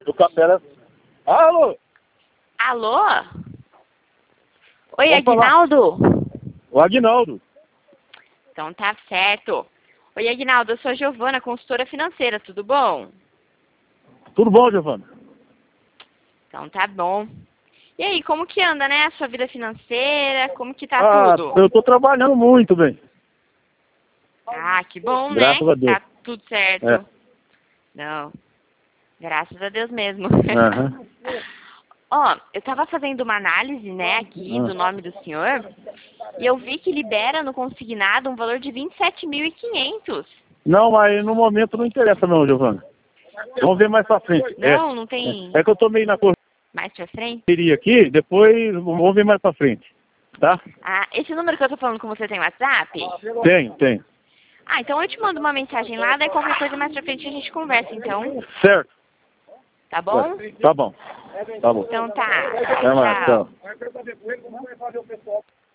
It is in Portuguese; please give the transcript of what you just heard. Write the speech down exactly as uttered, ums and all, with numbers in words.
Do Capela. Alô? Alô? Oi, Pode falar. Aguinaldo? O Aguinaldo. Então tá certo. Oi, Aguinaldo, eu sou a Giovana, consultora financeira, tudo bom? Tudo bom, Giovana? Então tá bom. E aí, como que anda, né, a sua vida financeira? Como que tá Ah, tudo? eu tô trabalhando muito, bem. Ah, que bom, né? Graças a Deus. Tá tudo certo. É. Não, graças a Deus mesmo. Aham. Ó, eu tava fazendo uma análise, né, aqui Ah. do nome do senhor, e eu vi que libera no consignado um valor de vinte e sete mil e quinhentos. Não, mas no momento não interessa não, Giovana. Vamos ver mais pra frente. Não, É, não tem é, é que eu tô meio na mais pra frente? correria aqui, depois vamos ver mais pra frente. Tá? Ah, esse número que eu tô falando com você tem WhatsApp? Tenho, tenho. Ah, então eu te mando uma mensagem lá, daí qualquer coisa mais pra frente a gente conversa, então. Certo. Tá bom? Tá bom. Tá bom. Então tá. Até mais, Tchau. tchau.